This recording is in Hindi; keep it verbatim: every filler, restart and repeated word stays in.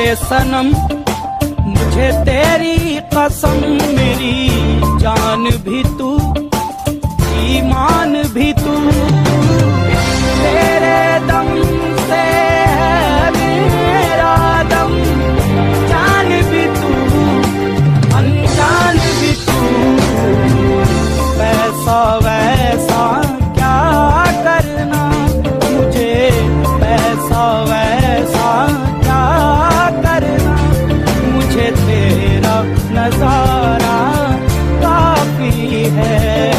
सनम, मुझे तेरी कसम, मेरी जान भी तू, ईमान भी तू, तेरे दम से है मेरा दम, जान भी तू, अनजान भी तू, पैसा वैसा क्या करना मुझे, पैसा वैसा क्या करना मुझे, तेरा नजारा काफी है।